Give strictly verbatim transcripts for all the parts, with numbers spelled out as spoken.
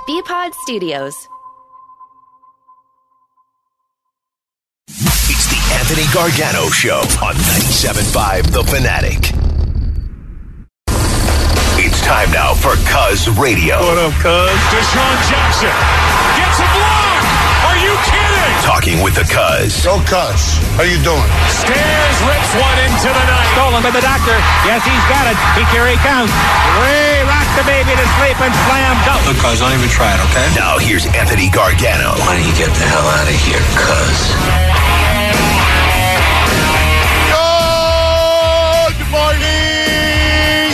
B-Pod Studios. It's the Anthony Gargano Show on ninety-seven point five The Fanatic. It's time now for Cuz Radio. What up, Cuz? Deshaun Jackson gets a block. Are you kidding? Talking with the Cuz. Go Cuz. How you doing? Stairs rips one into the night. Stolen by the doctor. Yes, he's got it. He here he comes. Way rock the baby to sleep and slam dunk. Look, Cuz, don't even try it, okay? Now here's Anthony Gargano. Why don't you get the hell out of here, Cuz? Good morning,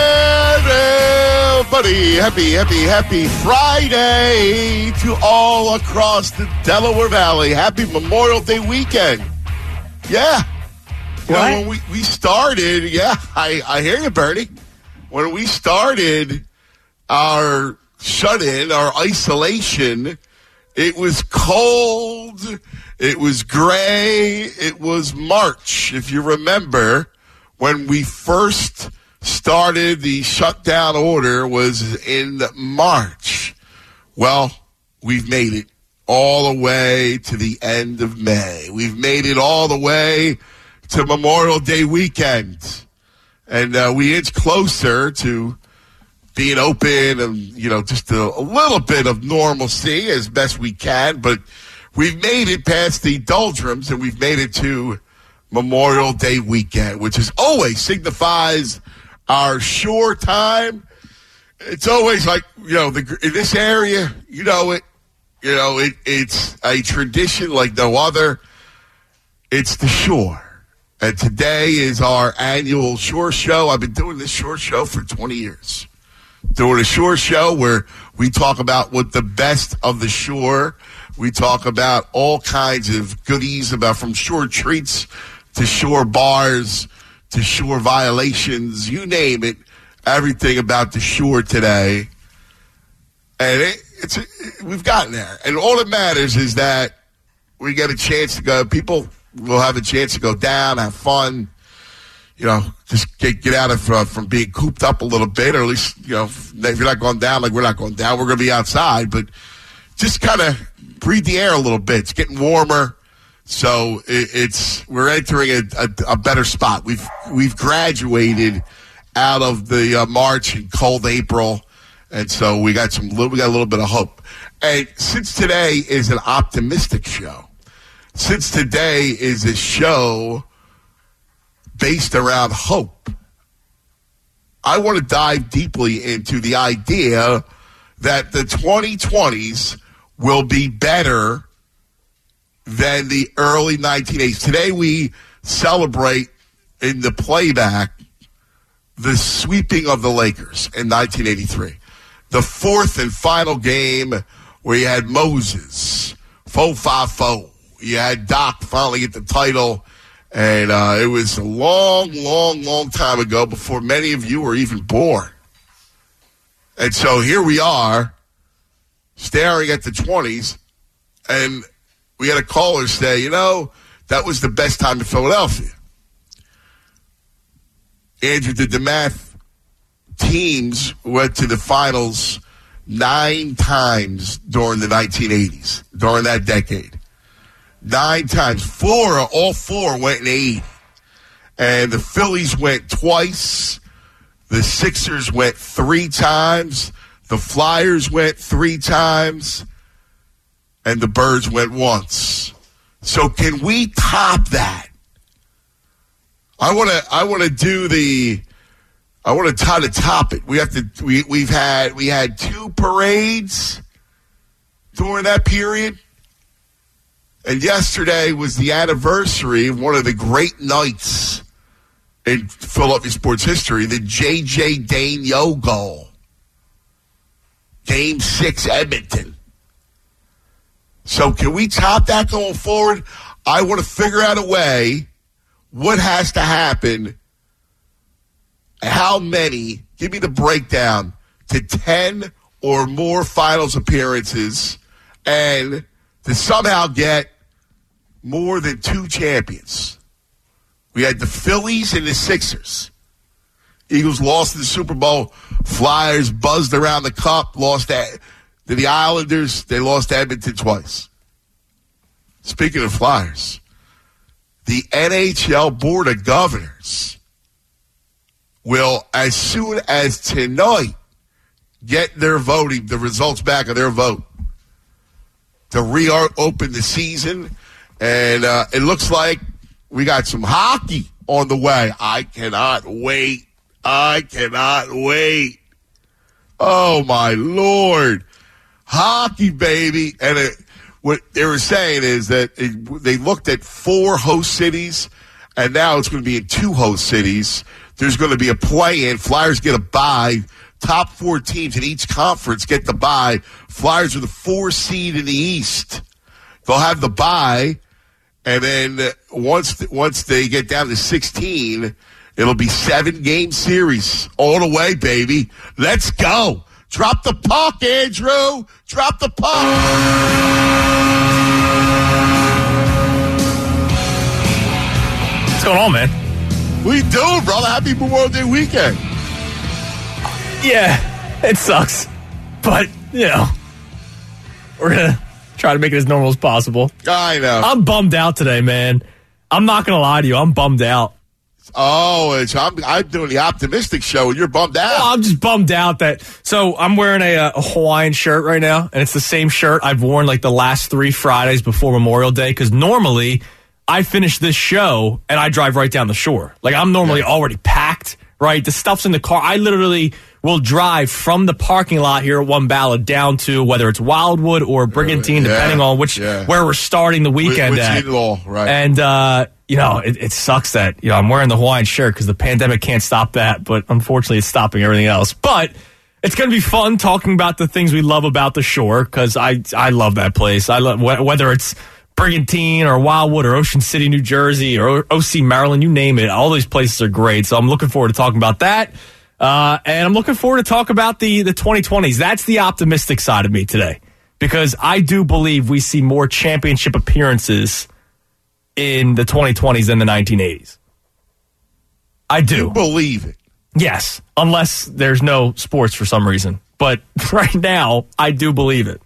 everybody. Happy, happy, happy Friday to all across the Delaware Valley. Happy Memorial Day weekend. Yeah. You know, when we, we started, yeah, I, I hear you, Bernie. When we started our shut-in, our isolation, it was cold, it was gray, it was March, if you remember, when we first started the shutdown order was in March. Well, we've made it all the way to the end of May. We've made it all the way to Memorial Day weekend. And uh, we inch closer to being open and, you know, just a, a little bit of normalcy as best we can. But we've made it past the doldrums, and we've made it to Memorial Day weekend, which is always signifies our shore time. It's always like, you know, the, in this area, you know it, you know, it, it's a tradition like no other. It's the shore. And today is our annual shore show. I've been doing this shore show for twenty years. Doing a shore show where we talk about what the best of the shore. We talk about all kinds of goodies, about from shore treats to shore bars to shore violations, you name it, everything about the shore today. And it, it's it, we've gotten there. And all that matters is that we get a chance to go. People will have a chance to go down, have fun, you know, just get get out of uh, from being cooped up a little bit, or at least, you know, if you're not going down like we're not going down, we're going to be outside. But just kind of breathe the air a little bit. It's getting warmer. So it's we're entering a, a, a better spot. We've we've graduated out of the uh, March and cold April, and so we got some we got a little bit of hope. And since today is an optimistic show, since today is a show based around hope, I want to dive deeply into the idea that the twenty twenties will be better than the early nineteen eighties. Today we celebrate in the playback the sweeping of the Lakers in nineteen eighty-three. The fourth and final game where you had Moses, four five four. You had Doc finally get the title, and uh, it was a long, long, long time ago before many of you were even born. And so here we are staring at the twenties, and we had a caller say, you know, that was the best time in Philadelphia. Andrew did the math. Teams went to the finals nine times during the nineteen eighties, during that decade. Nine times. Four, all four went in eighty. And the Phillies went twice. The Sixers went three times. The Flyers went three times. And the Birds went once. So can we top that? I want to. I want to do the. I want to try to top it. We have to. We we've had we had two parades during that period, and yesterday was the anniversary of one of the great nights in Philadelphia sports history, the J J Daigneault goal, Game Six, Edmonton. So can we top that going forward? I want to figure out a way. What has to happen? How many? Give me the breakdown to ten or more finals appearances, and to somehow get more than two champions. We had the Phillies and the Sixers. Eagles lost in the Super Bowl. Flyers buzzed around the cup, lost that. to the Islanders. They lost to Edmonton twice. Speaking of Flyers, the N H L Board of Governors will, as soon as tonight, get their voting, the results back of their vote to reopen the season. And uh, it looks like we got some hockey on the way. I cannot wait. I cannot wait. Oh, my Lord. Hockey, baby. And it, what they were saying is that it, they looked at four host cities, and now it's going to be in two host cities. There's going to be a play-in. Flyers get a bye. Top four teams in each conference get the bye. Flyers are the four seed in the East. They'll have the bye, and then once once they get down to sixteen, it'll be seven-game series all the way, baby. Let's go. Drop the puck, Andrew. Drop the puck. What's going on, man? What you doing, brother? Happy Memorial Day weekend. Yeah, it sucks. But, you know, we're going to try to make it as normal as possible. I know. I'm bummed out today, man. I'm not going to lie to you. I'm bummed out. Oh, it's, I'm, I'm doing the optimistic show, and you're bummed out. Well, I'm just bummed out that. So I'm wearing a, a Hawaiian shirt right now, and it's the same shirt I've worn like the last three Fridays before Memorial Day, because normally I finish this show and I drive right down the shore. Like, I'm normally yeah. already packed, right? The stuff's in the car. I literally will drive from the parking lot here at One Ballad down to whether it's Wildwood or Brigantine, yeah. depending on which yeah. where we're starting the weekend which, which at. Law, right. And, uh, you know, it, it sucks that, you know, I'm wearing the Hawaiian shirt because the pandemic can't stop that, but unfortunately it's stopping everything else. But it's going to be fun talking about the things we love about the shore, because I, I love that place. I love whether it's Brigantine or Wildwood or Ocean City, New Jersey, or O C, Maryland, you name it. All these places are great. So I'm looking forward to talking about that. Uh, and I'm looking forward to talk about the, the twenty twenties. That's the optimistic side of me today, because I do believe we see more championship appearances in the twenty twenties than the nineteen eighties. I do. You believe it? Yes, unless there's no sports for some reason. But right now, I do believe it.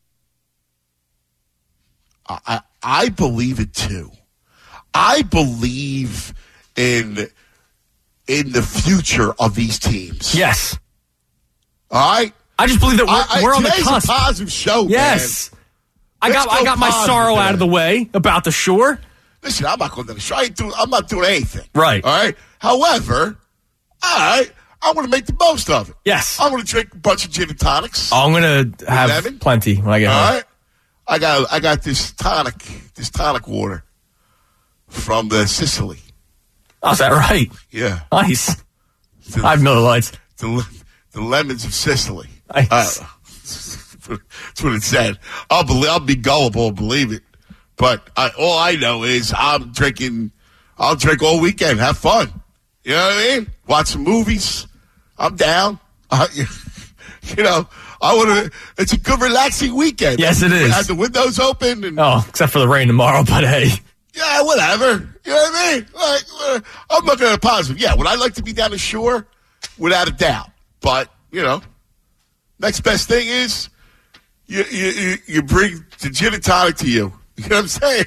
I, I believe it too. I believe in in the future of these teams. Yes. All right? I just believe that we're, I, we're on the today's cusp. a positive show, yes. man. I Let's got I got my sorrow out of the way about the shore. Listen, I'm not going to the shore. I ain't doing, I'm not doing anything. Right. All right? However, all right, I want to make the most of it. Yes. I'm going to drink a bunch of gin and tonics. Oh, I'm going to have lemon. plenty when I get all home. Right? I got I got this tonic, this tonic water from the Sicily. Oh, is that right? Yeah. Nice. The, I have Miller Lights. The, the lemons of Sicily. Nice. Uh, that's what it said. I'll believe. I'll be gullible and believe it. But I, all I know is I'm drinking. I'll drink all weekend. Have fun. You know what I mean? Watch some movies. I'm down. Uh, you know, I want to. It's a good, relaxing weekend. Yes, it is. Have the windows open. And, oh, except for the rain tomorrow. But hey. Yeah, whatever. You know what I mean? Like, uh, I'm looking at a positive. Yeah, would I like to be down the shore? Without a doubt. But, you know, next best thing is you you, you, you bring the gin and tonic to you. You know what I'm saying?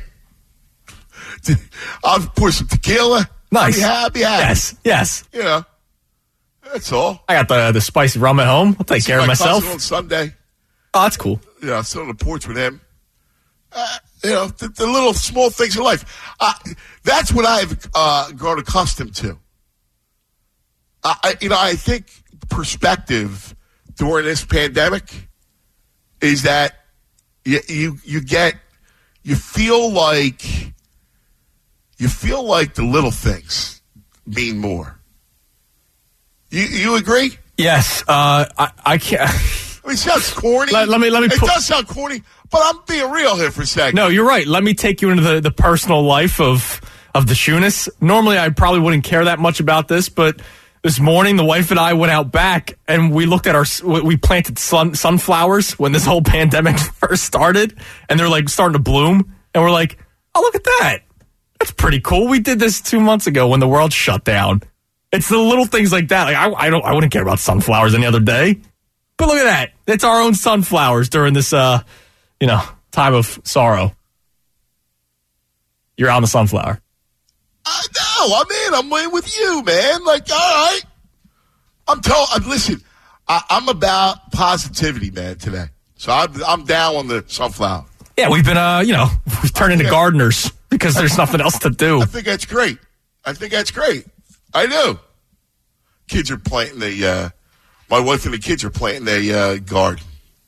I'll pour some tequila. Nice. I'll be happy, happy. Yes, yes. You know, that's all. I got the the spicy rum at home. I'll take See care of my myself. cousin on Sunday. Oh, that's cool. You know, I sit on the porch with him. Uh, you know, the, the little small things in life. Uh, that's what I've uh, grown accustomed to. Uh, I, you know, I think perspective during this pandemic is that you, you you get you feel like you feel like the little things mean more. You you agree? Yes. Uh, I I can't. I mean, it sounds corny. Let, let me let me. It put, does sound corny, but I'm being real here for a second. No, you're right. Let me take you into the, the personal life of of the Shunas. Normally, I probably wouldn't care that much about this, but this morning, the wife and I went out back and we looked at our, we planted sun, sunflowers when this whole pandemic first started, and they're like starting to bloom. And we're like, oh, look at that. That's pretty cool. We did this two months ago when the world shut down. It's the little things like that. Like I, I don't, I wouldn't care about sunflowers any other day. But look at that. It's our own sunflowers during this, uh, you know, time of sorrow. You're on the sunflower. I know. I'm in. I'm in with you, man. Like, all right. I'm told. Listen, I, I'm about positivity, man, today. So I'm, I'm down on the sunflower. Yeah, we've been, uh, you know, we've turned into gardeners because there's nothing else to do. I think that's great. I think that's great. I do. Kids are planting the, uh, my wife and the kids are planting a uh, garden.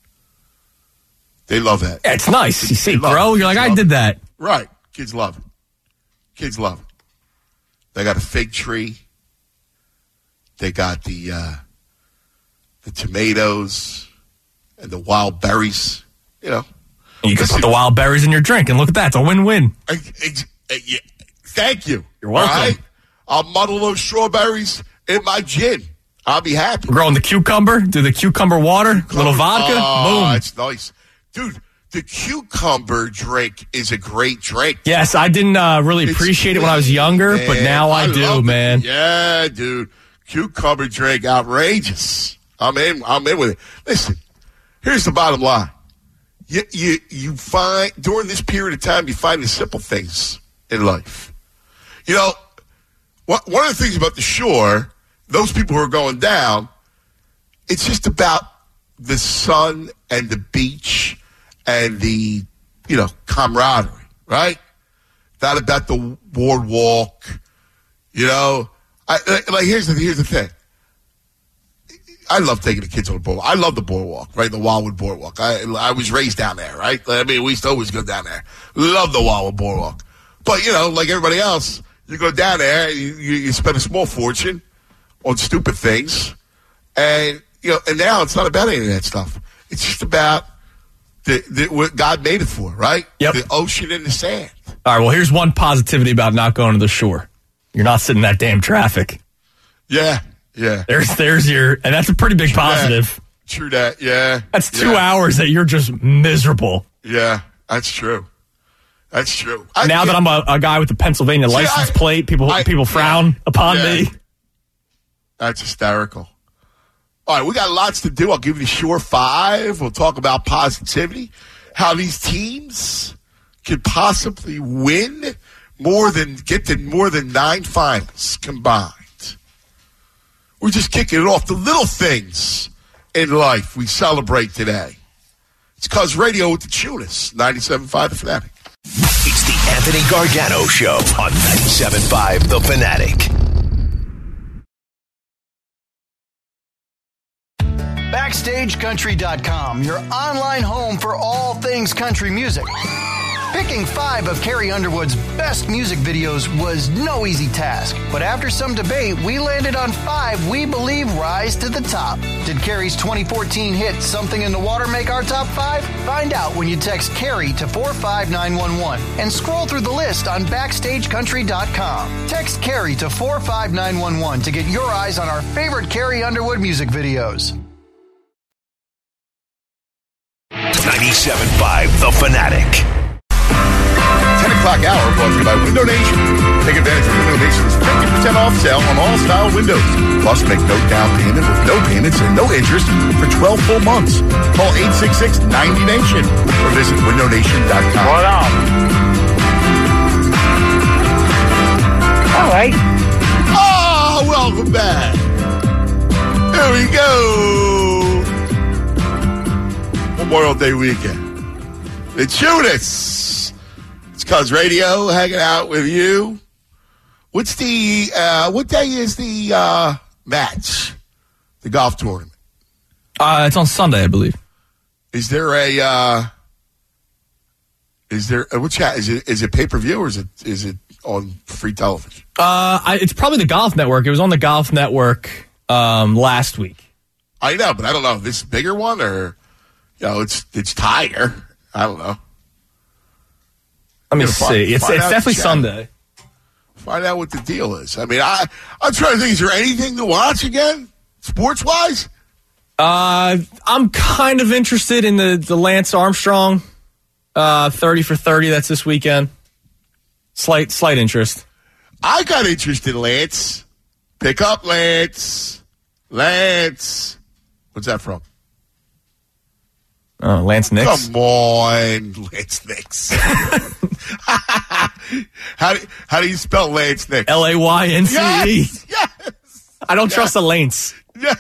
They love that. Yeah, it's nice. You see it grow. It. You're like, I did it. that. Right. Kids love it. Kids love it. They got a fig tree. They got the uh, the tomatoes and the wild berries. You know. And you can put the wild berries in your drink, and look at that. It's a win-win. I, I, I, yeah. Thank you. You're welcome. All right? I'll muddle those strawberries in my gin. I'll be happy. Growing the cucumber, do the cucumber water, cucumber, little vodka, oh, boom. That's nice. Dude, the cucumber drink is a great drink. Yes, I didn't uh, really It's appreciate sweet, it when I was younger, man. but now I, I do, man. It. Yeah, dude. Cucumber drink, outrageous. I'm in. I'm in with it. Listen, here's the bottom line. You, you, you find, during this period of time, you find the simple things in life. You know, one of the things about the shore, those people who are going down, it's just about the sun and the beach and the, you know, camaraderie, right? Not about the boardwalk, you know. I, like, here's the, here's the thing. I love taking the kids on the boardwalk. I love the boardwalk, right? The Wildwood Boardwalk. I, I was raised down there, right? I mean, we used to always go down there. Love the Wildwood Boardwalk. But, you know, like everybody else, you go down there, you, you spend a small fortune on stupid things, and you know, and now it's not about any of that stuff. It's just about the, the what God made it for, right? Yep. The ocean and the sand. All right. Well, here's one positivity about not going to the shore. You're not sitting in that damn traffic. Yeah, yeah. There's, there's your, and that's a pretty big True positive. That. True that. Yeah. That's two yeah. hours that you're just miserable. Yeah, that's true. That's true. I, now yeah. that I'm a, a guy with the Pennsylvania See, license I, plate, people I, people frown yeah, upon yeah. me. That's hysterical. All right, we got lots to do. I'll give you the Shore Five. We'll talk about positivity, how these teams could possibly win more than get to more than nine finals combined. We're just kicking it off. The little things in life we celebrate today. It's Cuz Radio with the Tunis, ninety-seven point five The Fanatic. It's the Anthony Gargano Show on ninety-seven point five The Fanatic. Backstage Country dot com, your online home for all things country music. Picking five of Carrie Underwood's best music videos was no easy task, but after some debate, we landed on five we believe rise to the top. Did Carrie's twenty fourteen hit Something in the Water make our top five? Find out when you text Carrie to four five nine one one and scroll through the list on Backstage Country dot com. Text Carrie to four five nine one one to get your eyes on our favorite Carrie Underwood music videos. ninety-seven point five The Fanatic. ten o'clock hour brought to you by Window Nation. Take advantage of Window Nation's fifty percent off sale on all style windows. Plus, make no down payment with no payments and no interest for twelve full months. Call eight six six, ninety nation or visit window nation dot com. What up? All right. Oh, welcome back. Here we go. Memorial Day weekend. The Tunis. It's Cuz Radio hanging out with you. What's the, uh, what day is the uh, match? The golf tournament? Uh, it's on Sunday, I believe. Is there a, uh, is there, uh, what's that? Is it, is it pay-per-view or is it, is it on free television? Uh, I, it's probably the Golf Network. It was on the Golf Network um, last week. I know, but I don't know if this is a bigger one or, you know, it's it's Tiger. I don't know. Let me you know, see. find, it's find it's definitely Sunday. Find out what the deal is. I mean, I, I'm trying to think, is there anything to watch again, sports-wise? Uh, I'm kind of interested in the, the Lance Armstrong uh, thirty for thirty that's this weekend. Slight slight interest. I got interested in Lance. Pick up Lance. Lance. What's that from? Oh, Lance Nix. Come on, Lance Nix. how, do, how do you spell Lance Nix? L A Y N C E. Yes, yes. I don't trust a Lance.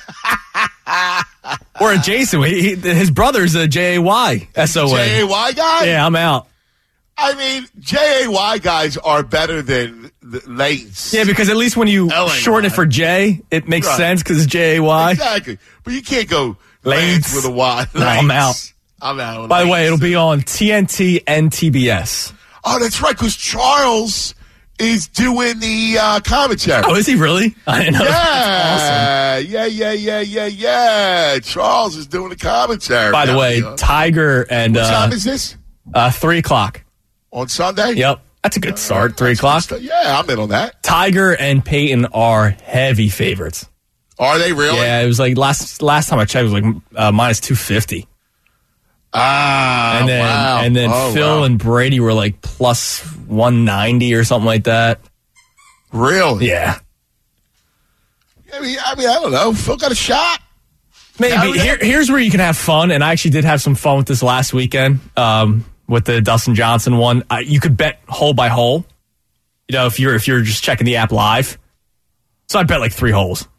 Or a Jason. He, he, his brother's a J A Y S O N. J A Y guy? Yeah, I'm out. I mean, J A Y guys are better than the Lance. Yeah, because at least when you L A Y. shorten it for J, it makes Right. sense because it's J A Y. Exactly. But you can't go Lance. Lance with a Y. No, I'm out. I'm out. By the way, Lance. it'll be on T N T and T B S. Oh, that's right, because Charles is doing the uh, commentary. Oh, is he really? I didn't know. That's awesome. Yeah, yeah, yeah, yeah, yeah, yeah. Charles is doing the commentary. By the Now, way, you know. Tiger and What time uh, is this? uh, three o'clock. On Sunday? Yep, that's a good start. Three That's o'clock. good stuff. Yeah, I'm in on that. Tiger and Peyton are heavy favorites. Are they really? Yeah, it was like last last time I checked, it was like uh, minus two fifty. Ah, And then wow. and then Oh, Phil wow. and Brady were like plus one ninety or something like that. Really? Yeah, I mean, I mean, I don't know. Phil got a shot. maybe. Yeah, Here, here's where you can have fun, and I actually did have some fun with this last weekend um, with the Dustin Johnson one. Uh, you could bet hole by hole. You know, if you're if you're just checking the app live. So I bet like three holes.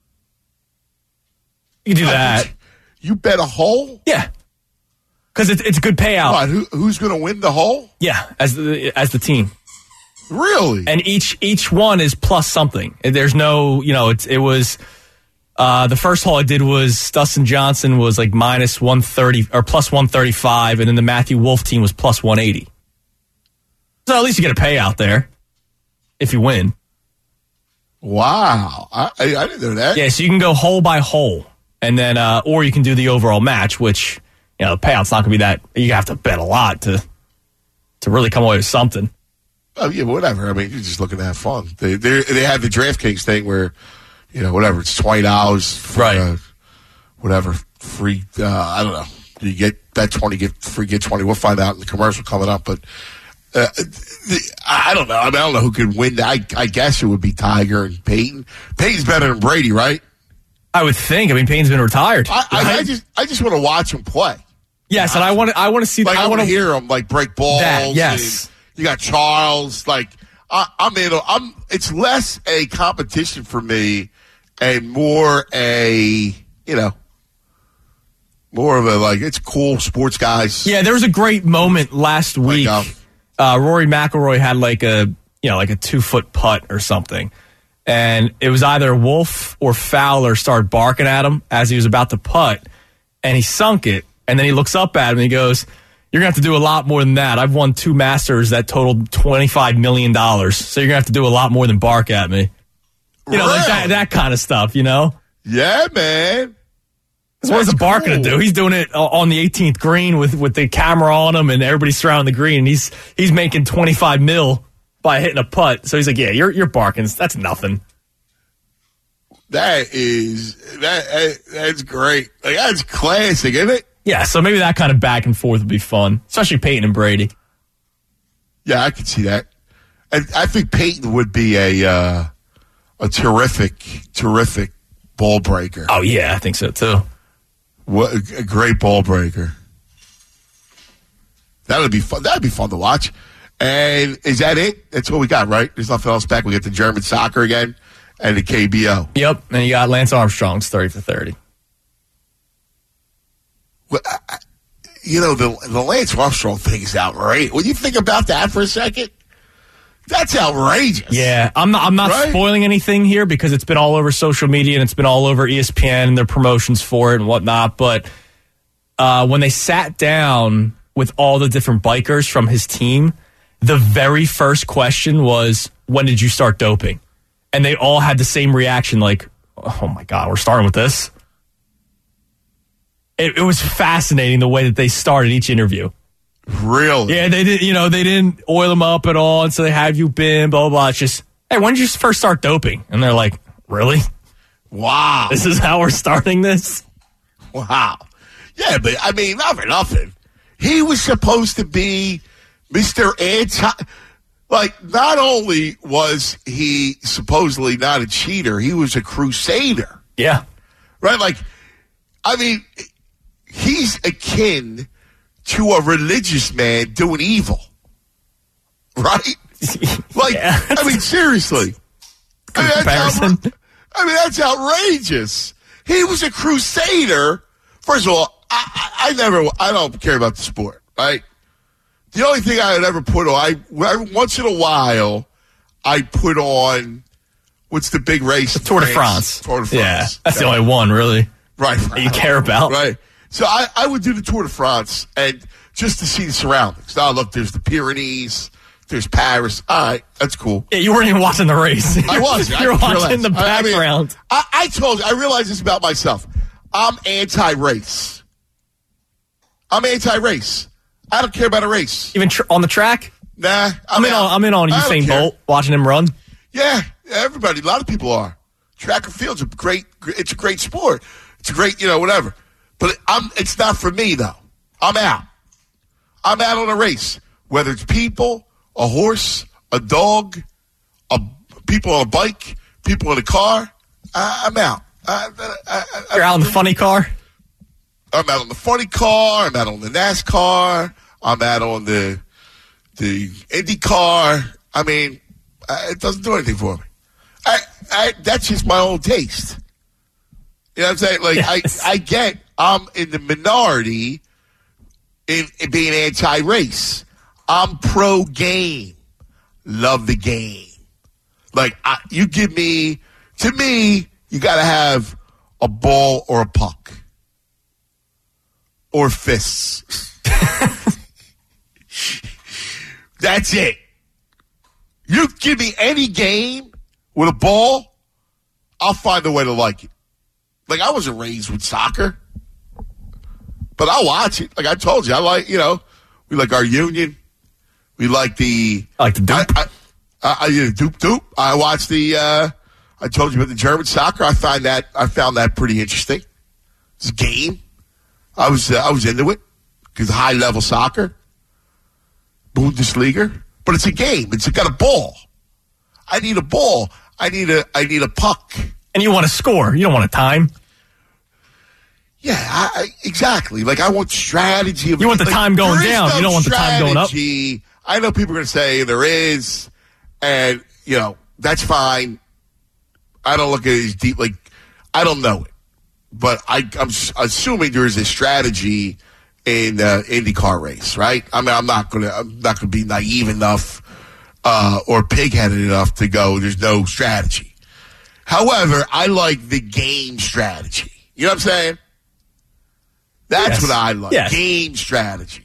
You can do that. You bet a hole? Yeah. Because it's it's a good payout. What, who, who's going to win the hole? Yeah, as the as the team. Really? And each each one is plus something. There's no, you know, it's it was uh, the first hole I did was Dustin Johnson was like minus one thirty or plus one thirty-five, and then the Matthew Wolf team was plus one eighty. So at least you get a payout there if you win. Wow. I, I, I didn't know that. Yeah, so you can go hole by hole, and then uh, or you can do the overall match, which, you know, the payout's not going to be that. You have to bet a lot to to really come away with something. Oh, yeah, whatever. I mean, you're just looking to have fun. They they they have the DraftKings thing where, you know, whatever, it's twenty dollars for Right. uh, whatever, free, uh, I don't know. You get bet twenty, get free, get twenty. We'll find out in the commercial coming up. But uh, the, I don't know. I mean, I don't know who could win that. I, I guess it would be Tiger and Peyton. Peyton's better than Brady, right? I would think. I mean, Payne's been retired. I, I, I right? just I just want to watch him play. Yes, and I want to. I want to see. Like, I, I want want to hear him like break balls. That, yes. and you got Charles. Like I, I'm in. a- I'm. It's less a competition for me, and more a you know, more of a like it's cool sports guys. Yeah, there was a great moment last week. um, uh, Rory McIlroy had like a you know like a two foot putt or something, and it was either Wolf or Fowler started barking at him as he was about to putt, and he sunk it, and then he looks up at him and he goes, "You're gonna have to do a lot more than that. I've won two Masters that totaled twenty five million dollars, so you're gonna have to do a lot more than bark at me." You know, like that Really? that kind of stuff. You know. Yeah, man. So what is the That's bar going to cool. do? He's doing it uh, on the eighteenth green with, with the camera on him and everybody surrounding the green. And he's he's making twenty-five mil by hitting a putt. So he's like, yeah, you're you're barking. That's nothing. That is that, that that's great. Like that's classic, isn't it? Yeah, so maybe that kind of back and forth would be fun, especially Peyton and Brady. Yeah, I can see that. And I think Peyton would be a uh, a terrific, terrific ball breaker. Oh, yeah, I think so, too. What a great ball breaker. That would be fun. That would be fun to watch. And is that it? That's what we got, right? There's nothing else back. We get the German soccer again and the K B O. Yep, and you got Lance Armstrong's thirty for thirty. Well, I- I- You know, the the Lance Armstrong thing is outrageous. When you think about that for a second, that's outrageous. Yeah, I'm not I'm not Right? spoiling anything here because it's been all over social media and it's been all over E S P N and their promotions for it and whatnot. But uh, when they sat down with all the different bikers from his team, the very first question was, when did you start doping? And they all had the same reaction, like, oh my God, we're starting with this. It, it was fascinating the way that they started each interview. Really? Yeah, they did. You know, they didn't oil them up at all and say, "Have you been?" Blah blah blah. It's just, hey, when did you first start doping? And they're like, "Really? Wow. This is how we're starting this?" Wow. Yeah, but I mean, not for nothing. He was supposed to be Mister Anti. Like, not only was he supposedly not a cheater, he was a crusader. Yeah, Right? Like, I mean, he's akin to a religious man doing evil. Right? Like, yeah. I mean, seriously. I mean, comparison. that's I mean, that's outrageous. He was a crusader. First of all, I, I, I never, I don't care about the sport, right? The only thing I would ever put on, I once in a while, I put on, what's the big race? The Tour de France. Tour de France. Yeah, that's yeah. the only one, really. Right. That you care about. Right. So I, I would do the Tour de France and just to see the surroundings. Now, look, there's the Pyrenees. There's Paris. All right, that's cool. Yeah, you weren't even watching the race. I was. You're I watching the background. I, mean, I, I told you, I realized this about myself. I'm anti-race. I'm anti-race. I don't care about a race. Even tr- on the track? Nah. I'm, I'm in on, I'm in on Usain Bolt, watching him run. Yeah, everybody. A lot of people are. Track and field's a great, it's a great sport. It's a great, you know, whatever. But I'm, it's not for me, though. I'm out. I'm out on a race. Whether it's people, a horse, a dog, a, people on a bike, people in a car, I, I'm out. I, I, I, You're out on the funny car? I'm out on the funny car. I'm out on the NASCAR. I'm out on the the Indy car. I mean, I, it doesn't do anything for me. I, I, that's just my own taste. You know what I'm saying? Like, yes. I, I get I'm in the minority in, in being anti-race. I'm pro-game. Love the game. Like, I, you give me, to me, you got to have a ball or a puck. Or fists. That's it. You give me any game with a ball, I'll find a way to like it. Like, I wasn't raised with soccer, but I'll watch it. Like I told you, I like, you know, we like our Union. We like the... I like the Doop. I, I, I, yeah, Doop Doop. I watched the... Uh, I told you about the German soccer. I find that I found that pretty interesting. It's a game. I was uh, I was into it because high level soccer, Bundesliga, but it's a game. It's got a ball. I need a ball. I need a I need a puck. And you want to score. You don't want a time. Yeah, I, I, exactly. Like I want strategy. You want the like, time going down. No you don't want the time going up. I know people are going to say there is, and you know that's fine. I don't look at it as deep. Like I don't know it. But I, I'm assuming there is a strategy in uh, IndyCar race, right? I mean, I'm not gonna, I'm not gonna be naive enough uh, or pig-headed enough to go. There's no strategy. However, I like the game strategy. You know what I'm saying? That's yes. what I like. Yes. Game strategy.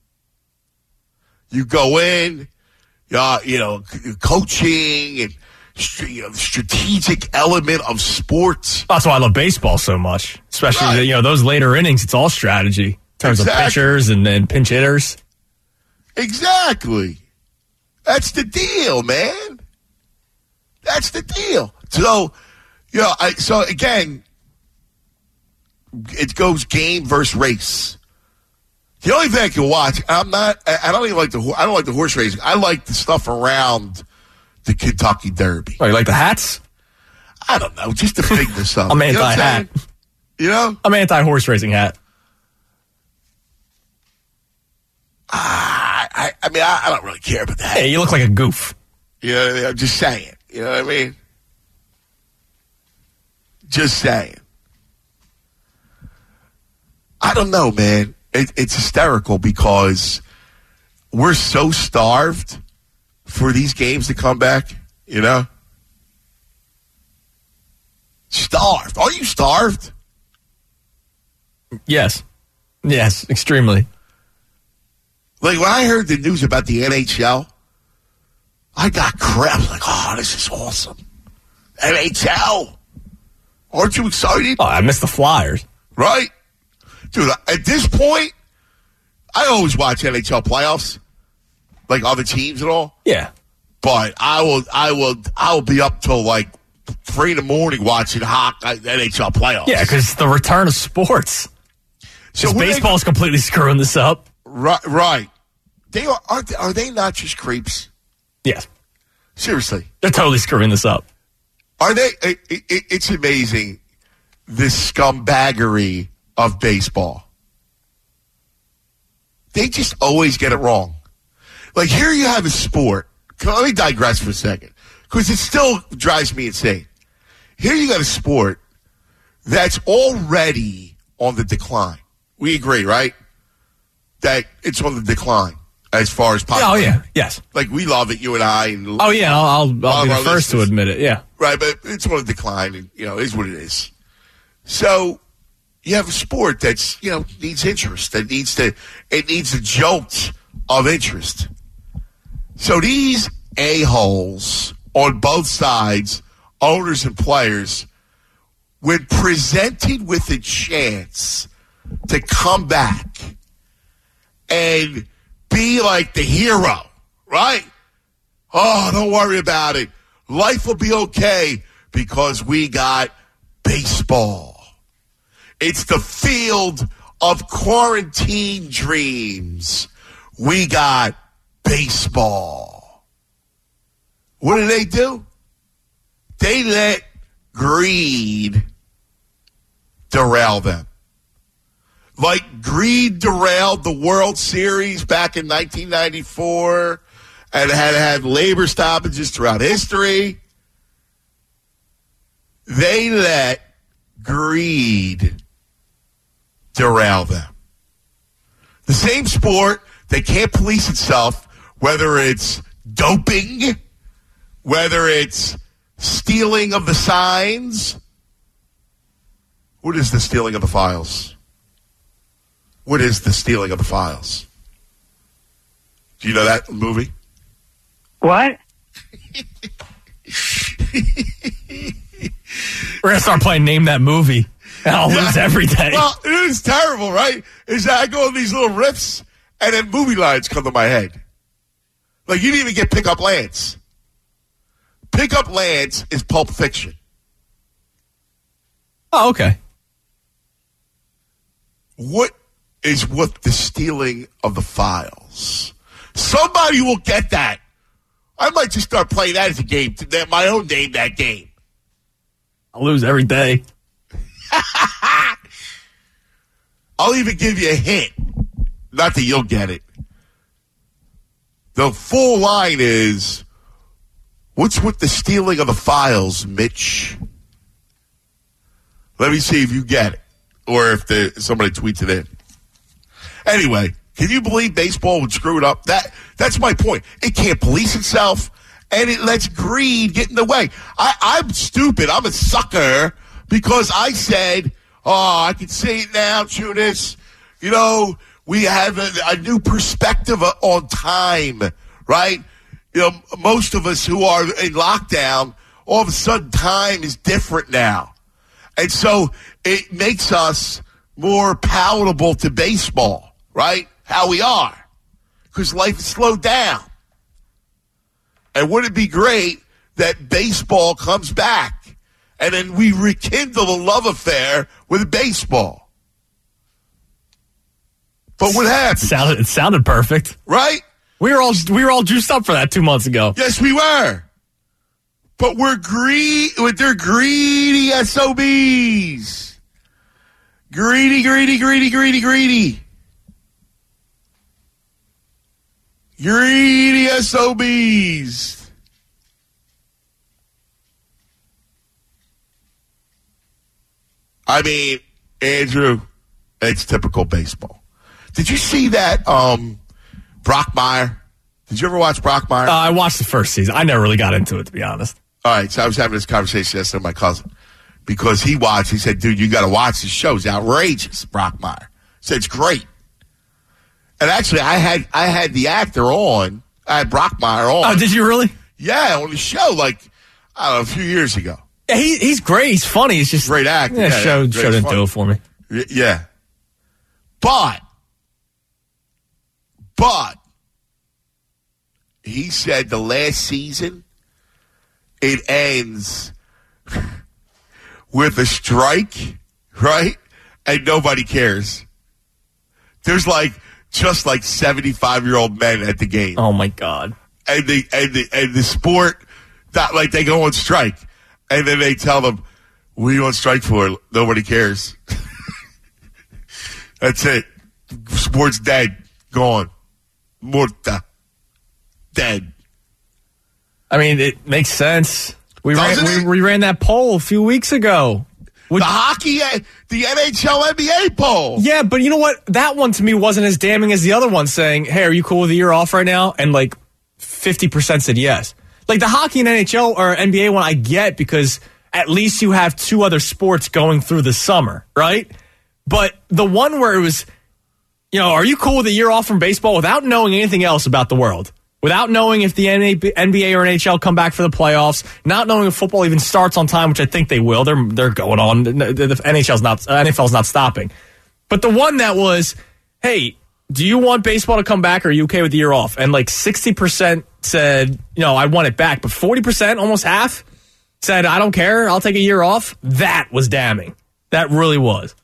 You go in, uh, you know, coaching and. You know, the strategic element of sports. That's why I love baseball so much. Especially, right. the, you know, those later innings, it's all strategy. In terms exactly. of pitchers and, and pinch hitters. Exactly. That's the deal, man. That's the deal. So, you know, I, so again, it goes game versus race. The only thing I can watch, I'm not, I don't even like the, I don't like the horse racing. I like the stuff around the Kentucky Derby. Oh, you like the hats? I don't know, just the bigness of it. I'm anti-hat. You know? I'm anti-horse racing hat. Uh, I, I mean, I, I don't really care about that. Hey, you look like a goof. You know, I'm just saying. You know what I mean? Just saying. I don't know, man. It, it's hysterical because we're so starved for these games to come back, you know? Starved. Are you starved? Yes. Yes, extremely. Like, when I heard the news about the N H L, I got crap. I was like, oh, this is awesome. N H L. Aren't you excited? Oh, I missed the Flyers. Right? Dude, at this point, I always watch N H L playoffs. Like other teams and all? Yeah. But I will I will I will be up till like three in the morning watching hockey, N H L playoffs. Yeah, because the return of sports. So baseball's they, completely screwing this up. Right, right. They are are they, are they not just creeps? Yes. Seriously. They're totally screwing this up. Are they it, it, it's amazing the scumbaggery of baseball. they just always get it wrong. Like, here you have a sport. Let me digress for a second, because it still drives me insane. Here you got a sport that's already on the decline. We agree, right? That it's on the decline as far as popularity. Oh, yeah. Yes. Like, we love it, you and I. And oh, yeah. I'll, I'll, I'll be the first to admit it. Yeah. Right, but it's on the decline, and, you know, it is what it is. So you have a sport that's, you know, needs interest. That needs to, it needs a jolt of interest. So these a-holes on both sides, owners and players, when presented with a chance to come back and be like the hero, right? Oh, don't worry about it. Life will be okay because we got baseball. It's the field of quarantine dreams. We got baseball. What do they do? They let greed derail them. Like greed derailed the World Series back in nineteen ninety-four and had had labor stoppages throughout history. They let greed derail them. The same sport that can't police itself, whether it's doping, whether it's stealing of the signs. What is the stealing of the files? What is the stealing of the files? Do you know that movie? What? We're going to start playing Name That Movie. And I'll yeah. lose every day. Well, it is terrible, right? Is that I go on these little riffs, and then movie lines come to my head. Like, you didn't even get Pick Up Lance. Pick Up Lance is Pulp Fiction. Oh, okay. What is with the stealing of the files? Somebody will get that. I might just start playing that as a game, my own Name That game. I'll lose every day. I'll even give you a hint. Not that you'll get it. The full line is, what's with the stealing of the files, Mitch? Let me see if you get it. Or if the, somebody tweets it in. Anyway, can you believe baseball would screw it up? That That's my point. It can't police itself, and it lets greed get in the way. I, I'm stupid. I'm a sucker because I said, oh, I can say it now, Tunis. You know, we have a, a new perspective on time, right? You know, most of us who are in lockdown, all of a sudden time is different now. And so it makes us more palatable to baseball, right? How we are. Because life is slowed down. And wouldn't it be great that baseball comes back and then we rekindle a love affair with baseball? But what happened? It sounded, it sounded perfect. Right? We were all we were all juiced up for that two months ago. Yes, we were. But we're greedy with their greedy S O Bs. Greedy, greedy, greedy, greedy, greedy. Greedy S O Bs. I mean, Andrew, it's typical baseball. Did you see that um, Brockmire? Did you ever watch Brockmire? Uh, I watched the first season. I never really got into it, to be honest. All right, so I was having this conversation yesterday with my cousin because he watched. He said, dude, you got to watch this show. It's outrageous, Brockmire. He said, it's great. And actually, I had I had the actor on. I had Brockmire on. Oh, did you really? Yeah, on the show, like, I don't know, a few years ago. Yeah, he, he's great. He's funny. He's just great actor. Yeah, yeah, show, yeah, show didn't do it for me. Yeah. But, but, he said the last season, it ends with a strike, right? And nobody cares. There's like, just like seventy-five-year-old men at the game. Oh, my God. And the, and the, and the sport, that, like, they go on strike. And then they tell them, what are you on strike for? Nobody cares. That's it. Sport's dead. Gone. Morta. Dead. I mean, it makes sense. We ran, Doesn't we, it? we ran that poll a few weeks ago. Would- The hockey, the N H L N B A poll. Yeah, but you know what? That one to me wasn't as damning as the other one saying, hey, are you cool with a year off right now? And like fifty percent said yes. Like the hockey and N H L or N B A one I get because at least you have two other sports going through the summer, right? But the one where it was, you know, are you cool with a year off from baseball without knowing anything else about the world? Without knowing if the N B A or N H L come back for the playoffs, not knowing if football even starts on time, which I think they will. They're they're going on. The N H L's not, N F L's not stopping. But the one that was, hey, do you want baseball to come back or are you okay with the year off? And like sixty percent said, you know, I want it back. But forty percent, almost half, said, I don't care. I'll take a year off. That was damning. That really was.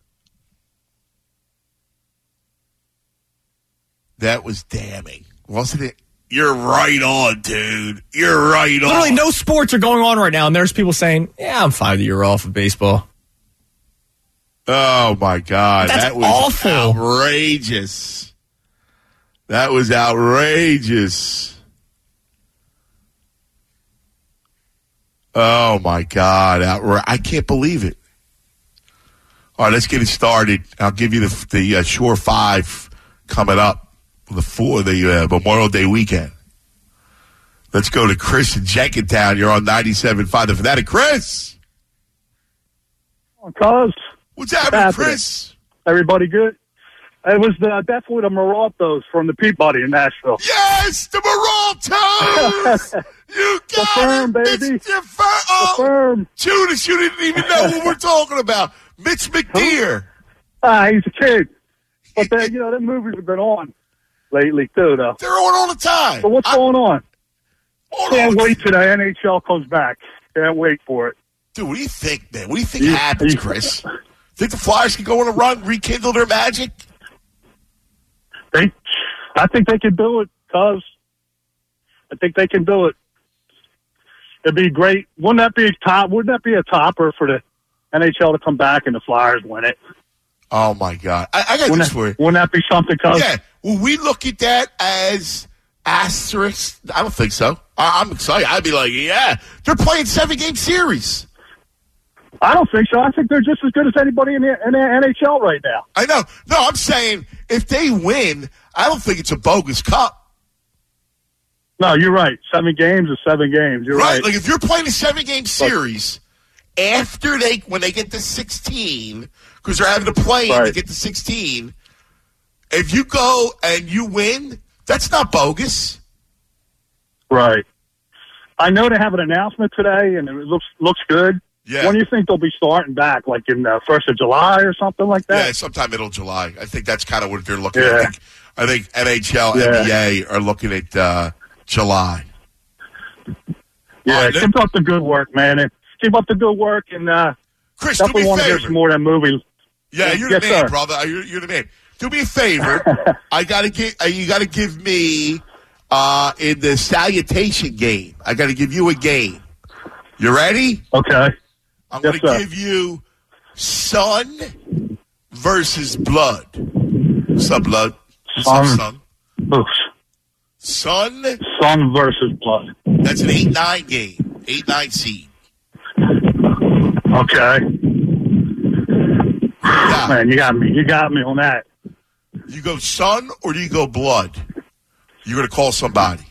That was damning. Wasn't it? You're right on, dude. You're right on. Literally no sports are going on right now, and there's people saying, yeah, I'm fine with a year off of baseball. Oh, my God. That's that was awful. outrageous. That was outrageous. Oh, my God. Outra- I can't believe it. All right, let's get it started. I'll give you the, the uh, Shore Five coming up. The four, the uh, Memorial Day weekend. Let's go to Chris in Jenkintown. You're on ninety-seven point five. The Fanatic. Chris! Cuz. What's happening, Chris? Everybody good? It was the, definitely the Maraltos from the Peabody in Nashville. Yes! The Maraltos! You got the firm, it! baby. It's the firm! Oh, the firm. Judas, you didn't even know what we're talking about. Mitch McDeer. Ah, he's a kid. But, the, you know, them movies have been on lately, too, though. They're on all the time. But what's I, going on? Hold Can't on. wait till the N H L comes back. Can't wait for it. Dude, what do you think, man? What do you think You- happens, you- Chris? Think the Flyers can go on a run, rekindle their magic? They, I think they can do it, cuz. I think they can do it. It'd be great. Wouldn't that be a top? Wouldn't that be a topper for the N H L to come back and the Flyers win it? Oh, my God. I, I got Wouldn't this that, for you. wouldn't that be something, cuz? Yeah. Will we look at that as asterisk? I don't think so. I, I'm excited. I'd be like, yeah, they're playing seven-game series. I don't think so. I think they're just as good as anybody in the, in the N H L right now. I know. No, I'm saying if they win, I don't think it's a bogus cup. No, you're right. Seven games is seven games. You're Right? right. Like if you're playing a seven-game series after they, when they get to sixteen, because they're having to play and they Right. get to sixteen, if you go and you win, that's not bogus. Right. I know they have an announcement today, and it looks looks good. Yeah. When do you think they'll be starting back? Like in the first of July or something like that? Yeah, sometime middle of July. I think that's kind of what they're looking Yeah. at. I think, I think N H L, Yeah. N B A are looking at uh, July. Yeah, All right, keep up the good work, man. And keep up the good work, and uh, Chris, do definitely me a want to hear favor. some more of that movie. Yeah, you're Yes, the man, sir. brother. You're, you're the man. Do me a favor. I gotta get. Uh, you gotta give me uh, in the salutation game. I gotta give you a game. You ready? Okay. I'm Yes, gonna sir. give you Sun versus Blood. What's up, Blood? What's up, Sun. Sun? Oof. Sun. Sun versus Blood. That's an eight nine game. eight nine seed. Okay. Yeah. Man, you got me. You got me on that. You go Sun or do you go Blood? You're gonna call somebody.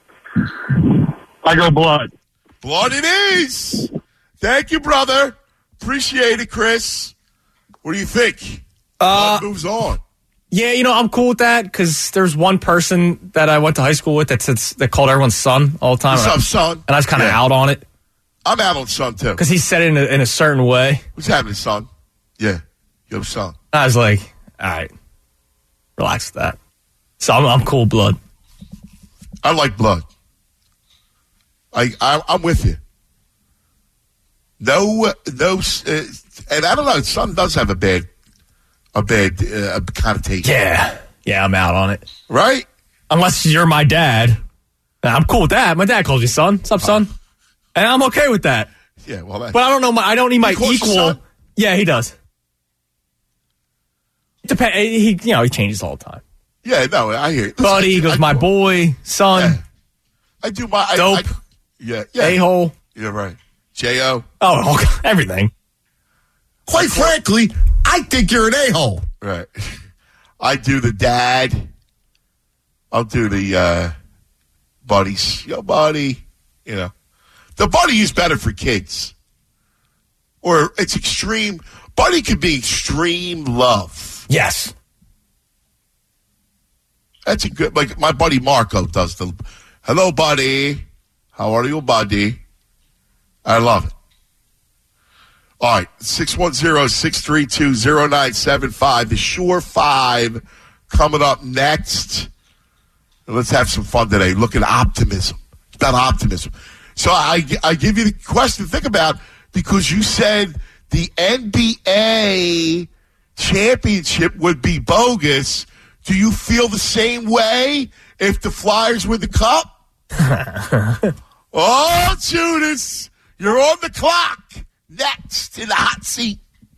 I go Blood. Blood it is. Thank you, brother. Appreciate it, Chris. What do you think? Uh, Blood moves on. Yeah, you know, I'm cool with that because there's one person that I went to high school with that says, that called everyone son all the time. What's and I- up, son? And I was kind of Yeah. out on it I'm out on Sun, too. because he said it in a, in a certain way. What's happening, son? Yeah. Yo, son. I was like, all right, relax with that. So I'm, I'm cool, Blood. I like Blood. I, I, I'm with you. No, no, uh, and I don't know, Sun does have a bad, a bad uh, connotation. Yeah. Yeah, I'm out on it. Right? Unless you're my dad. Now, I'm cool with that. My dad calls you son. What's up, son? And I'm okay with that. Yeah, well, that, But I don't know. My, I don't need my He calls you equal. son? Yeah, he does. Dep- he, you know, he changes all the time. Yeah, no, I hear you. Listen, Buddy I, goes, I, my boy, son, yeah. I do my I, dope, I, yeah, yeah, a-hole. Yeah, right. J O. Oh, everything. Quite frankly, I think you're an a-hole. Right. I do the dad. I'll do the uh, buddies. Yo, buddy. You know. The buddy is better for kids. Or it's extreme. Buddy could be extreme love. Yes. That's a good, like my buddy Marco does the, hello, buddy. How are you, buddy? I love it. All right, six one zero, six three two, zero nine seven five. The Sure Five coming up next. And let's have some fun today. Look at optimism. It's about optimism. So I, I give you the question to think about because you said the N B A championship would be bogus. Do you feel the same way if the Flyers win the cup? Oh, Judas, you're on the clock. Next in the hot seat.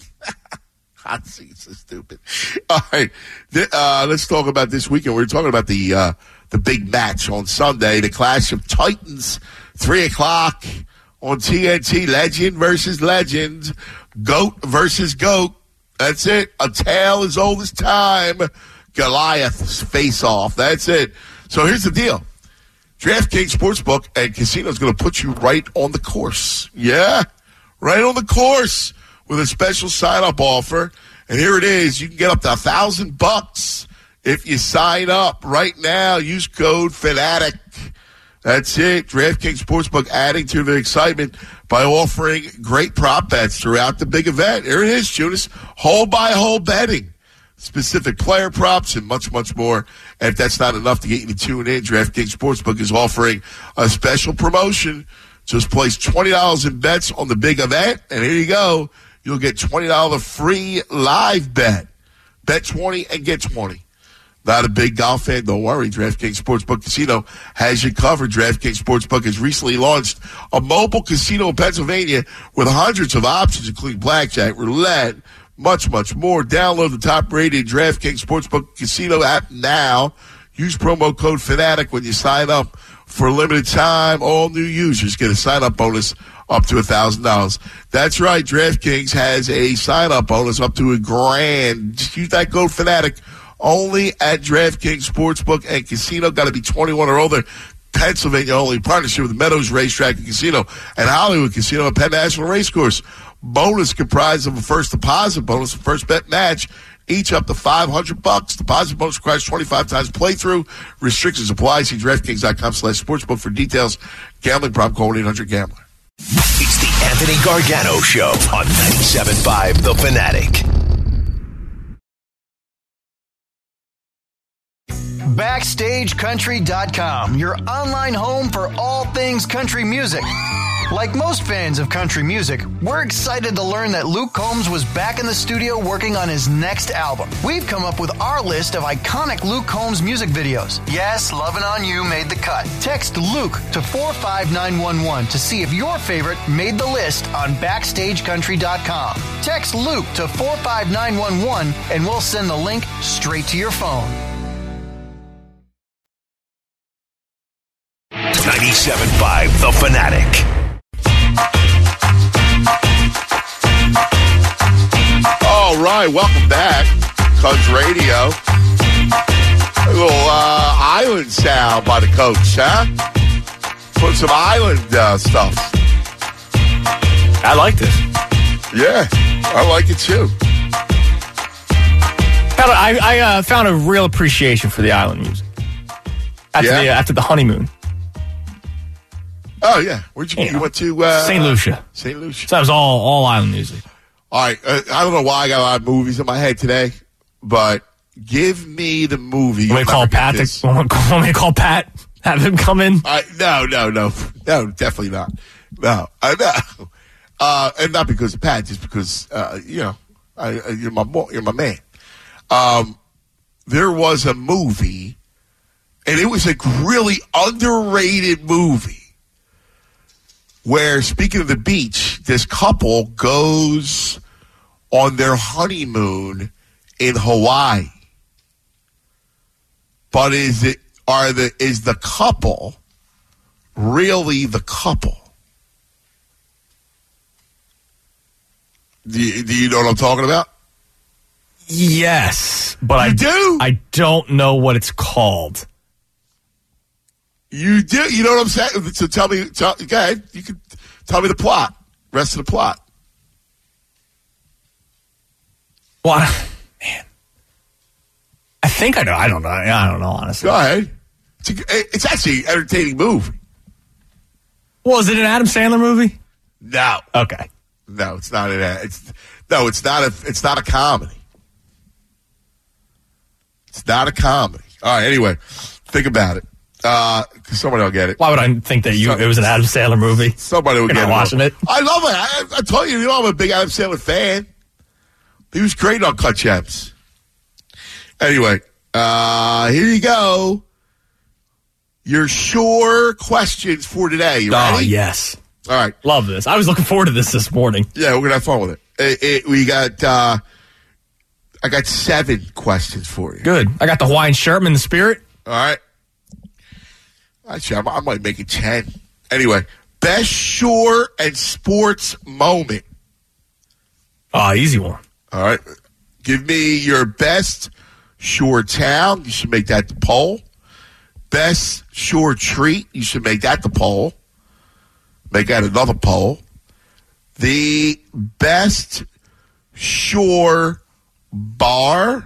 Hot seat, so stupid. All right, uh, let's talk about this weekend. We're talking about the uh, the big match on Sunday, the Clash of Titans, three o'clock on T N T. Legend versus legend, goat versus goat. That's it. A tale as old as time. Goliath's face off. That's it. So here's the deal. DraftKings Sportsbook and Casino is going to put you right on the course. Yeah, right on the course with a special sign-up offer. And here it is. You can get up to a thousand bucks if you sign up right now. Use code Fanatic. That's it. DraftKings Sportsbook adding to the excitement by offering great prop bets throughout the big event. Here it is, Judas. Hole by hole betting. Specific player props, and much, much more. And if that's not enough to get you to tune in, DraftKings Sportsbook is offering a special promotion. Just place twenty dollars in bets on the big event, and here you go. You'll get twenty dollars free live bet. Bet twenty and get twenty. Not a big golf fan? Don't worry. DraftKings Sportsbook Casino has you covered. DraftKings Sportsbook has recently launched a mobile casino in Pennsylvania with hundreds of options, including blackjack, roulette, much, much more. Download the top-rated DraftKings Sportsbook Casino app now. Use promo code Fanatic when you sign up for a limited time. All new users get a sign-up bonus up to one thousand dollars. That's right. DraftKings has a sign-up bonus up to a grand. Just use that code Fanatic only at DraftKings Sportsbook and Casino. Got to be twenty-one or older. Pennsylvania only. Partnership with Meadows Racetrack and Casino and Hollywood Casino at Penn National Racecourse. Bonus comprised of a first deposit bonus, a first bet match, each up to five hundred bucks. Deposit bonus requires twenty-five times playthrough. Restrictions apply. See DraftKings.com slash sportsbook for details. Gambling problem, call one eight hundred gambler. It's the Anthony Gargano Show on ninety-seven point five The Fanatic. Backstage Country dot com, your online home for all things country music. Like most fans of country music, we're excited to learn that Luke Combs was back in the studio working on his next album. We've come up with our list of iconic Luke Combs music videos. Yes, Lovin' On You made the cut. Text Luke to four five nine one one to see if your favorite made the list on Backstage Country dot com. Text Luke to four five nine one one and we'll send the link straight to your phone. ninety-seven point five The Fanatic. All right, welcome back. Cubs Radio. A little uh, island sound by the coach, huh? Put some island uh, stuff. I like this. Yeah, I like it too. I, I uh, found a real appreciation for the island music after, Yeah? the, after the honeymoon. Oh, yeah. Where'd you, Yeah. you went to? Uh, Saint Lucia. Saint Lucia. So that was all, all island music. All right. Uh, I don't know why I got a lot of movies in my head today, but give me the movie. Want me to call Pat? To, want me to call Pat? Have him come in? I, no, no, no. No, definitely not. No. I know. Uh, and not because of Pat, just because, uh, you know, I, I, you're, my, you're my man. Um, there was a movie, and it was a really underrated movie, where, speaking of the beach, this couple goes on their honeymoon in Hawaii. But is it are the is the couple really the couple? Do you, do you know what I'm talking about? Yes, but you I do. I don't know what it's called. You do. You know what I'm saying? So tell me. Tell, go ahead. You can tell me the plot. Rest of the plot. Well, man, I think I know. I don't know. I don't know, honestly. Go ahead. It's, a, it's actually an entertaining movie. Well, is it an Adam Sandler movie? No. Okay. No, it's not an. It's no. It's not a. It's not a comedy. It's not a comedy. All right. Anyway, think about it. Uh, cause somebody will get it. Why would I think that you? It was an Adam Sandler movie. Somebody will You're get not it. Watching it. I love it. I, I told you, you know, I'm a big Adam Sandler fan. He was great on Cut Gems. Anyway, uh, here you go. Your sure questions for today. You ready? Oh, yes. All right. Love this. I was looking forward to this this morning. Yeah, we're going to have fun with it. it, it we got, uh, I got seven questions for you. Good. I got the Hawaiian shirt. I'm in the spirit. All right. Actually, I might make it ten. Anyway, best shore and sports moment. Oh, easy one. All right. Give me your best shore town. You should make that the poll. Best shore treat. You should make that the poll. Make that another poll. The best shore bar.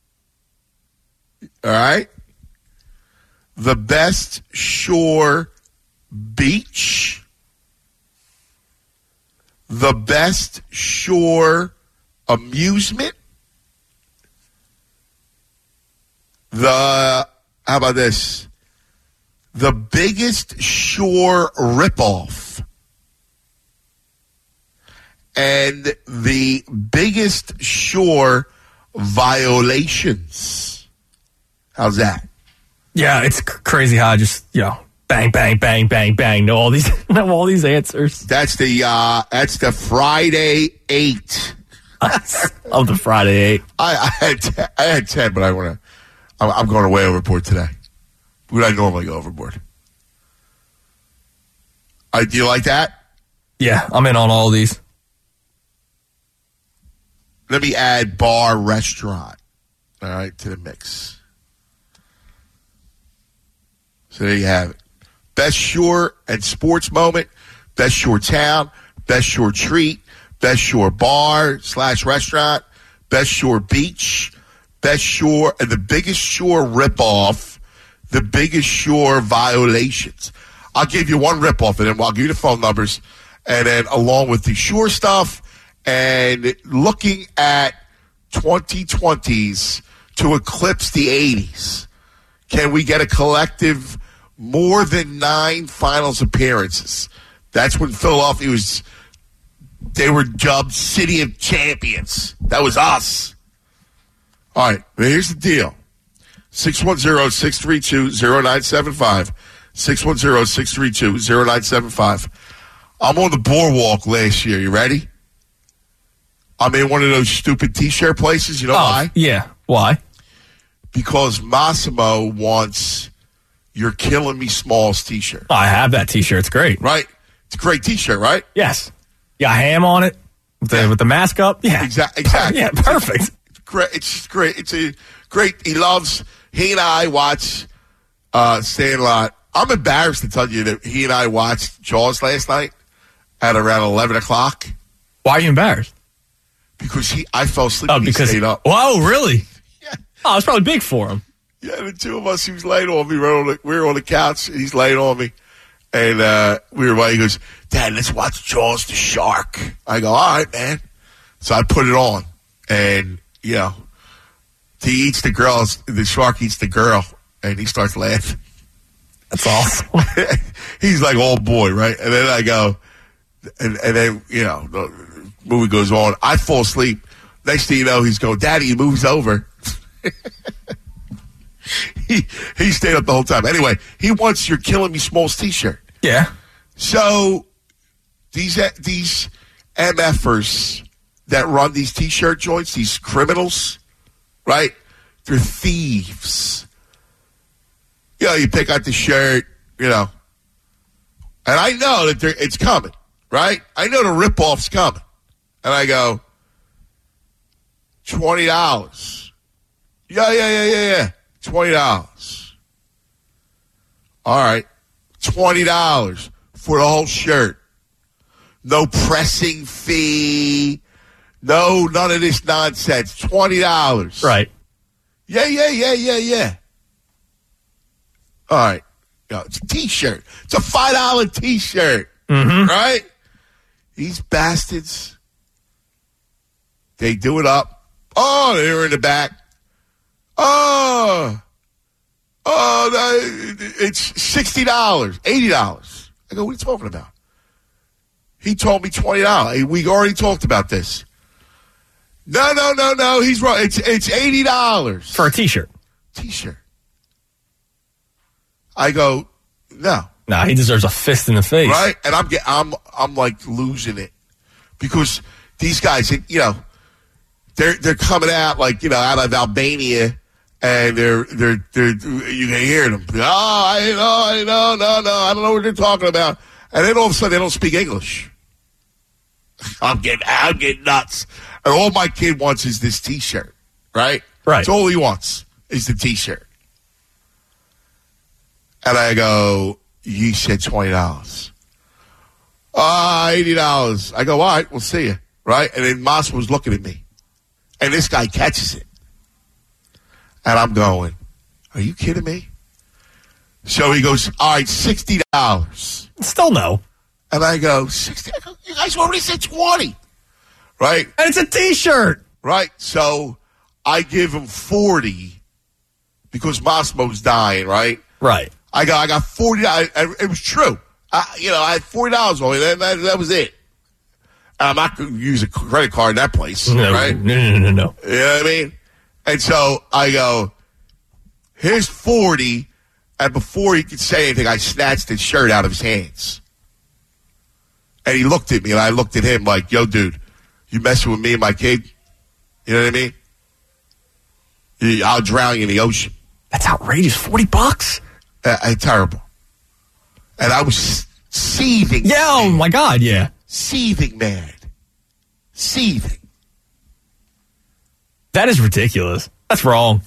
All right. The best shore beach. The best shore amusement. The, how about this? The biggest shore ripoff. And the biggest shore violations. How's that? Yeah, it's c- crazy how I just, you know, bang, bang, bang, bang, bang, know all these, know all these answers. That's the, uh, that's the Friday eight. Of the Friday eight. I, I had, ten, I had ten, but I want to, I'm, I'm going way overboard today. Would I normally go overboard? I, do you like that? Yeah, I'm in on all of these. Let me add bar restaurant, all right, to the mix. So there you have it. Best shore and sports moment, best shore town, best shore treat, best shore bar slash restaurant, best shore beach, best shore, and the biggest shore ripoff, the biggest shore violations. I'll give you one ripoff, and then I'll give you the phone numbers, and then along with the shore stuff, and looking at twenty twenties to eclipse the eighties. Can we get a collective more than nine finals appearances? That's when Philadelphia was, they were dubbed City of Champions. That was us. All right, well, here's the deal. six one zero, six three two, zero nine seven five. six one zero, six three two, zero nine seven five. I'm on the boardwalk last year. You ready? I'm in one of those stupid T-shirt places. You know oh, why? Yeah. Why? Because Massimo wants You're Killing Me Smalls T-shirt. Oh, I have that T-shirt. It's great. Right? It's a great T-shirt, right? Yes. Yeah, ham on it with the, Yeah. with the mask up. Yeah. Exactly. Exactly. Yeah, perfect. It's great. It's just great. It's a great. He loves. He and I watch uh, Sandlot. I'm embarrassed to tell you that he and I watched Jaws last night at around eleven o'clock. Why are you embarrassed? Because he, I fell asleep. Oh, and he because stayed up. Whoa, really? Yeah. Oh, it's probably big for him. Yeah, the two of us. He was laying on me. Right on the, we were on the couch. And he's laying on me, and uh, we were. Like, he goes, "Dad, let's watch Jaws the Shark." I go, "All right, man." So I put it on, and you know, he eats the girl. The shark eats the girl, and he starts laughing. That's awesome. He's like, "Oh boy," right? And then I go, and and then you know, the movie goes on. I fall asleep. Next thing you know, he's going, "Daddy," he moves over. he he stayed up the whole time. Anyway, he wants You're Killing Me Smalls T-shirt. Yeah. So these these MFers that run these T-shirt joints, these criminals, right? They're thieves. you know, you pick out the shirt, you know. And I know that it's coming, right? I know the rip-off's coming. And I go, twenty dollars. Yeah, yeah, yeah, yeah, yeah. twenty dollars. All right. twenty dollars for the whole shirt. No pressing fee. No, none of this nonsense. twenty dollars. Right. Yeah, yeah, yeah, yeah, yeah. All right. Yo, it's a T-shirt. It's a five dollar T-shirt. Mm-hmm. Right? These bastards, they do it up. Oh, they're in the back. Oh. Oh, it's sixty dollars, eighty dollars. I go, what are you talking about? He told me twenty dollars. We already talked about this. No, no, no, no. He's wrong. It's it's eighty dollars. For a T-shirt. T-shirt. I go, no. Nah, he deserves a fist in the face. Right? And I'm get, I'm I'm like losing it. Because these guys, you know, they're they're coming out like, you know, out of Albania, and they're they're they're you can hear them. Oh, I know, I know, no, no, I don't know what they're talking about. And then all of a sudden they don't speak English. I'm getting I'm getting nuts. And all my kid wants is this T-shirt, right? Right. That's all he wants is the T-shirt. And I go, you said twenty dollars. Ah, uh, eighty dollars. I go, all right, we'll see you, right? And then Moss was looking at me. And this guy catches it. And I'm going, are you kidding me? So he goes, all right, sixty dollars. Still no. And I go, sixty dollars? I go, you guys already said twenty. Right? And it's a T-shirt. Right? So I give him forty because Massimo's dying, right? Right. I got I got forty dollars. It was true. I, you know, I had forty dollars only. That, that, that was it. I'm not going to use a credit card in that place, no, right? No, no, no, no. You know what I mean? And so I go, here's forty. And before he could say anything, I snatched his shirt out of his hands. And he looked at me, and I looked at him like, yo, dude, you messing with me and my kid? You know what I mean? I'll drown you in the ocean. That's outrageous. forty bucks? Uh, uh, terrible. And I was seething. Yeah, oh my God, yeah. Seething mad. Seething. That is ridiculous. That's wrong.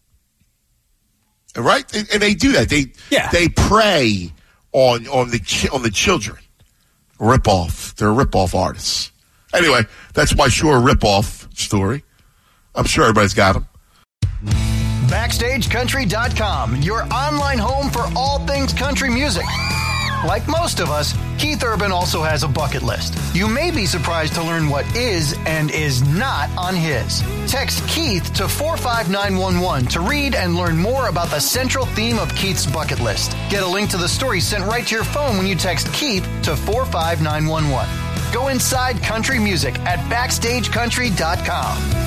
Right? And, and they do that. They yeah. they prey on on the chi- on the children. Rip off. They're rip off artists. Anyway, that's my sure rip off story. I'm sure everybody's got them. Backstage Country dot com, your online home for all things country music. Like most of us, Keith Urban also has a bucket list. You may be surprised to learn what is and is not on his. Text Keith to four five nine one one to read and learn more about the central theme of Keith's bucket list. Get a link to the story sent right to your phone when you text Keith to four five nine one one. Go inside country music at Backstage Country dot com.